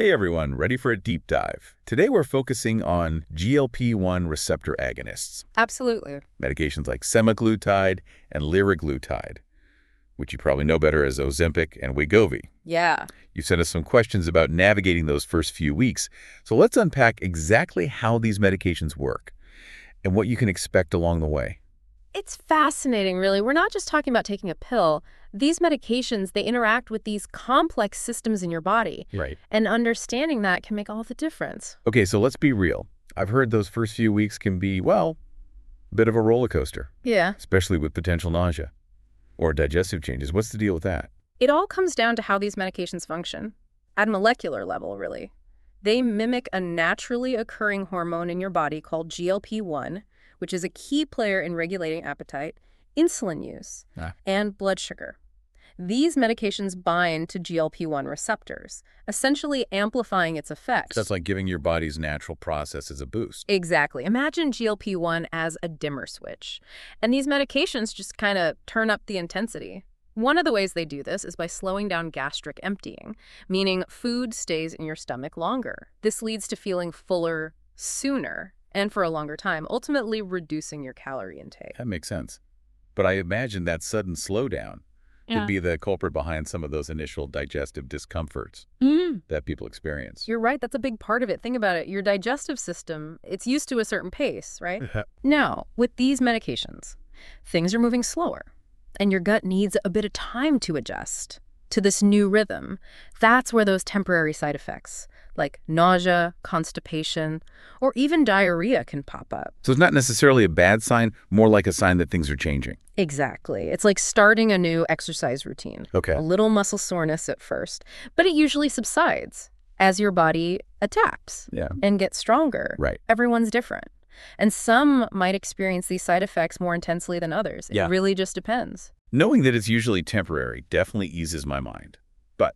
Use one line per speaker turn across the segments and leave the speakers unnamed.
Hey everyone, ready for a deep dive? Today we're focusing on GLP-1 receptor agonists,
Absolutely.
medications like semaglutide and liraglutide, which you probably know better as Ozempic and Wegovy.
Yeah.
You sent us some questions about navigating those first few weeks, so let's unpack exactly how these medications work and what you can expect along the way.
It's fascinating, really. We're not just talking about taking a pill. These medications, they interact with these complex systems in your body.
Right.
And understanding that can make all the difference.
Okay, so let's be real. I've heard those first few weeks can be, well, a bit of a roller coaster,
Yeah.
especially with potential nausea or digestive changes. What's the deal with that?
It all comes down to how these medications function. At a molecular level, really. They mimic a naturally occurring hormone in your body called GLP-1, which is a key player in regulating appetite, insulin use, and blood sugar. These medications bind to GLP-1 receptors, essentially amplifying its effects.
That's like giving your body's natural processes a boost.
Exactly. Imagine GLP-1 as a dimmer switch. And these medications just kind of turn up the intensity. One of the ways they do this is by slowing down gastric emptying, meaning food stays in your stomach longer. This leads to feeling fuller sooner and for a longer time, ultimately reducing your calorie intake.
That makes sense. But I imagine that sudden slowdown could be the culprit behind some of those initial digestive discomforts that people experience.
You're right. That's a big part of it. Think about it. Your digestive system, it's used to a certain pace, right? Now, with these medications, things are moving slower, and your gut needs a bit of time to adjust to this new rhythm. That's where those temporary side effects, like nausea, constipation, or even diarrhea can pop up.
So it's not necessarily a bad sign, more like a sign that things are changing.
Exactly. It's like starting a new exercise routine.
Okay.
A little muscle soreness at first, but it usually subsides as your body adapts and gets stronger.
Right.
Everyone's different. And some might experience these side effects more intensely than others. It really just depends.
Knowing that it's usually temporary definitely eases my mind. But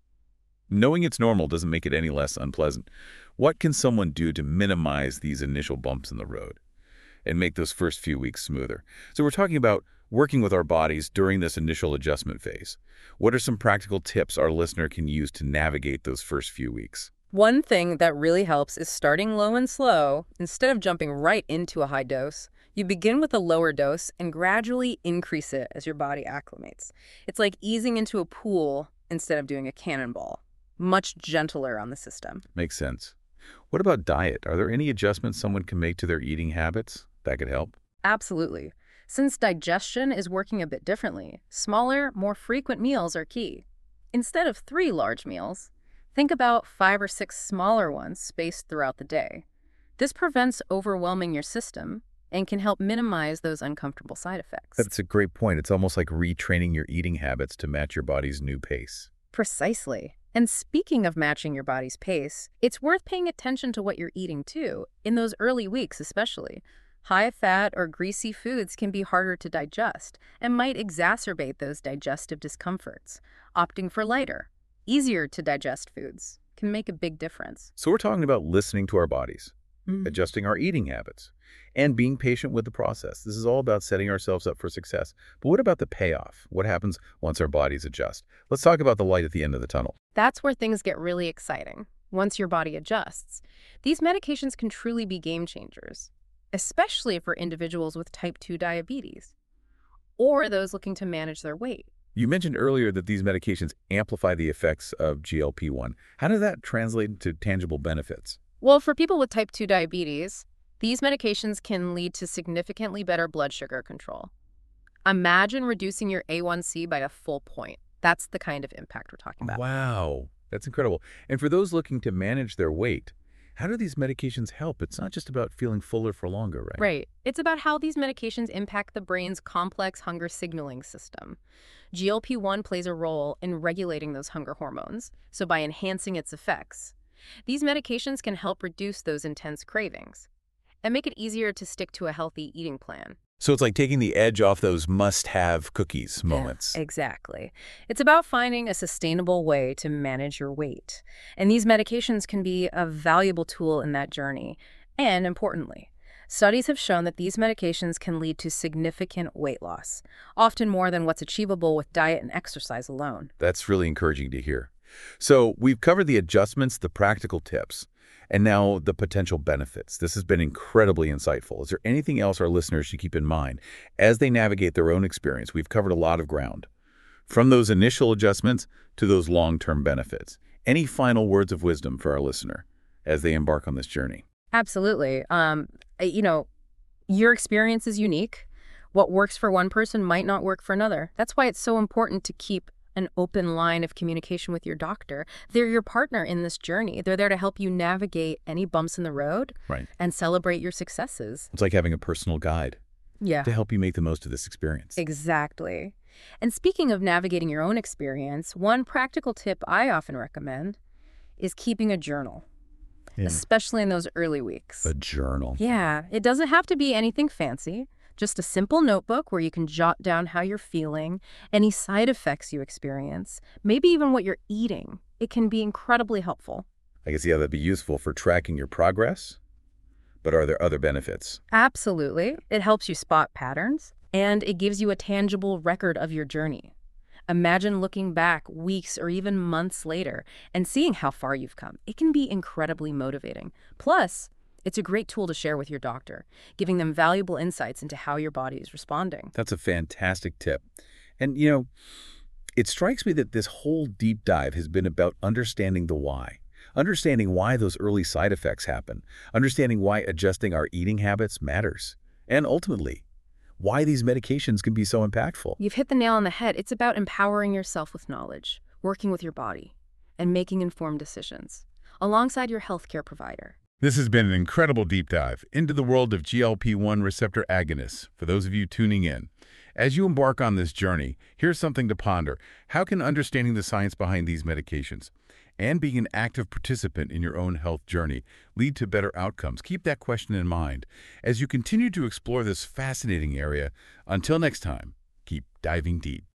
knowing it's normal doesn't make it any less unpleasant. What can someone do to minimize these initial bumps in the road and make those first few weeks smoother? So we're talking about working with our bodies during this initial adjustment phase. What are some practical tips our listener can use to navigate those first few weeks?
One thing that really helps is starting low and slow. Instead of jumping right into a high dose, you begin with a lower dose and gradually increase it as your body acclimates. It's like easing into a pool instead of doing a cannonball. Much gentler on the system.
Makes sense. What about diet? Are there any adjustments someone can make to their eating habits that could help?
Absolutely. Since digestion is working a bit differently, smaller, more frequent meals are key. Instead of 3 large meals, think about 5 or 6 smaller ones spaced throughout the day. This prevents overwhelming your system and can help minimize those uncomfortable side effects.
That's a great point. It's almost like retraining your eating habits to match your body's new pace.
Precisely. And speaking of matching your body's pace, it's worth paying attention to what you're eating too, in those early weeks especially. High-fat or greasy foods can be harder to digest and might exacerbate those digestive discomforts. Opting for lighter, easier to digest foods can make a big difference.
So we're talking about listening to our bodies, adjusting our eating habits, and being patient with the process. This is all about setting ourselves up for success. But what about the payoff? What happens once our bodies adjust? Let's talk about the light at the end of the tunnel.
That's where things get really exciting. Once your body adjusts, these medications can truly be game changers, especially for individuals with type 2 diabetes or those looking to manage their weight.
You mentioned earlier that these medications amplify the effects of GLP-1. How does that translate into tangible benefits?
Well, for people with type 2 diabetes, these medications can lead to significantly better blood sugar control. Imagine reducing your A1C by a full point. That's the kind of impact we're talking about.
Wow, that's incredible. And for those looking to manage their weight, how do these medications help? It's not just about feeling fuller for longer, right?
Right. It's about how these medications impact the brain's complex hunger signaling system. GLP-1 plays a role in regulating those hunger hormones, so by enhancing its effects, these medications can help reduce those intense cravings and make it easier to stick to a healthy eating plan.
So it's like taking the edge off those must-have cookies moments.
Yeah, exactly. It's about finding a sustainable way to manage your weight. And these medications can be a valuable tool in that journey. And importantly, studies have shown that these medications can lead to significant weight loss, often more than what's achievable with diet and exercise alone.
That's really encouraging to hear. So we've covered the adjustments, the practical tips, and now the potential benefits. This has been incredibly insightful. Is there anything else our listeners should keep in mind as they navigate their own experience? We've covered a lot of ground, from those initial adjustments to those long-term benefits. Any final words of wisdom for our listener as they embark on this journey?
Absolutely. Your experience is unique. What works for one person might not work for another. That's why it's so important to keep an open line of communication with your doctor. They're your partner in this journey. They're there to help you navigate any bumps in the road
Right.
and celebrate your successes.
It's like having a personal guide
Yeah,
to help you make the most of this experience.
exactly. And speaking of navigating your own experience, one practical tip I often recommend is keeping a journal,
Yeah.
especially in those early weeks.
A journal.
Yeah, it doesn't have to be anything fancy. Just a simple notebook where you can jot down how you're feeling, any side effects you experience, maybe even what you're eating. It can be incredibly helpful.
I guess, yeah, that'd be useful for tracking your progress. But are there other benefits?
Absolutely. It helps you spot patterns, and it gives you a tangible record of your journey. Imagine looking back weeks or even months later and seeing how far you've come. It can be incredibly motivating. Plus, it's a great tool to share with your doctor, giving them valuable insights into how your body is responding.
That's a fantastic tip. And, it strikes me that this whole deep dive has been about understanding the why. Understanding why those early side effects happen. Understanding why adjusting our eating habits matters. And ultimately, why these medications can be so impactful.
You've hit the nail on the head. It's about empowering yourself with knowledge, working with your body, and making informed decisions, alongside your healthcare provider.
This has been an incredible deep dive into the world of GLP-1 receptor agonists for those of you tuning in. As you embark on this journey, here's something to ponder. How can understanding the science behind these medications and being an active participant in your own health journey lead to better outcomes? Keep that question in mind as you continue to explore this fascinating area. Until next time, keep diving deep.